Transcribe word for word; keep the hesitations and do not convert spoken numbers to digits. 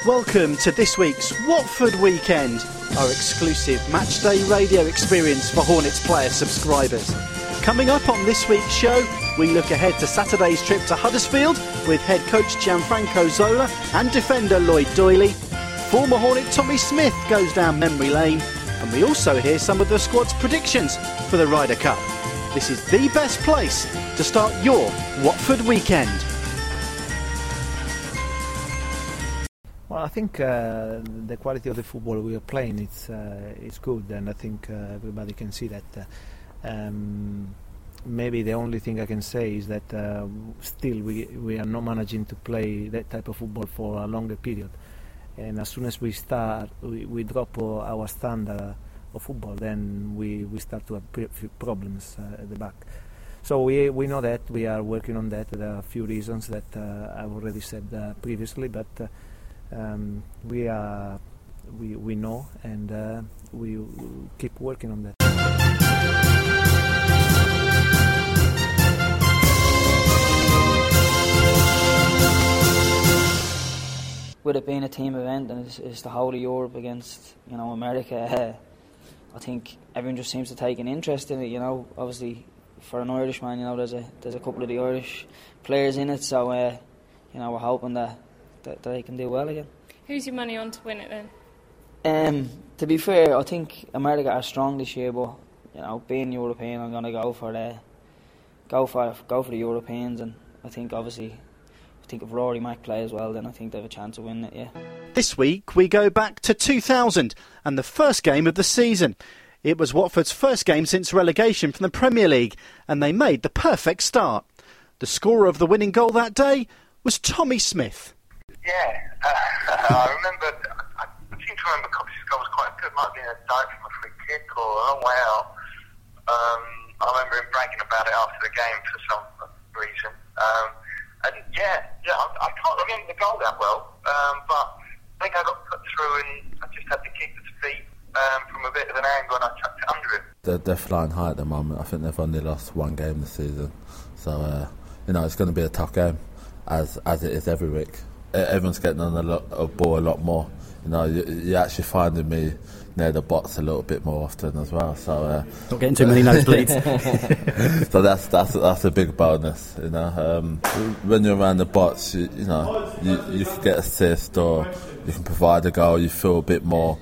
Welcome to this week's Watford Weekend, our exclusive matchday radio experience for Hornets player subscribers. Coming up on this week's show, we look ahead to Saturday's trip to Huddersfield with head coach Gianfranco Zola and defender Lloyd Doyley. Former Hornet Tommy Smith goes down memory lane, and we also hear some of the squad's predictions for the Ryder Cup. This is the best place to start your Watford Weekend. Well, I think uh, the quality of the football we are playing it's uh, it's good, and I think uh, everybody can see that. Uh, um, maybe the only thing I can say is that uh, still we we are not managing to play that type of football for a longer period. And as soon as we start, we, we drop our standard of football, then we, we start to have few problems uh, at the back. So we we know that we are working on that. There are a few reasons that uh, I've already said uh, previously, but. Uh, Um, we are, we we know, and uh, we we'll keep working on that. With it being a team event and it's, it's the whole of Europe against, you know, America, uh, I think everyone just seems to take an interest in it. You know, obviously for an Irishman, you know, there's a there's a couple of the Irish players in it, so uh, you know, we're hoping that. That they can do well again. Who's your money on to win it then? Um, to be fair, I think America are strong this year, but you know, being European, I'm gonna go for the go for go for the Europeans, and I think obviously, I think if Rory Mac play as well, then I think they have a chance of winning it. Yeah. This week we go back to two thousand and the first game of the season. It was Watford's first game since relegation from the Premier League, and they made the perfect start. The scorer of the winning goal that day was Tommy Smith. Yeah, uh, I remember, I, I seem to remember Cox's goal was quite good. Might have been a dive from a free kick or a long way out. Um, I remember him bragging about it after the game for some reason. Um, and yeah, yeah, I, I can't remember the goal that well, um, but I think I got put through and I just had to keep his feet um, from a bit of an angle and I chucked it under him. They're, they're flying high at the moment. I think they've only lost one game this season. So, uh, you know, it's going to be a tough game, as as it is every week. Everyone's getting on a, lot, a ball a lot more. You know, you, you're actually finding me near the box a little bit more often as well. So uh, not getting too many nosebleeds. So that's that's that's a big bonus. You know, um, when you're around the box, you, you know, you, you can get assist or you can provide a goal. You feel a bit more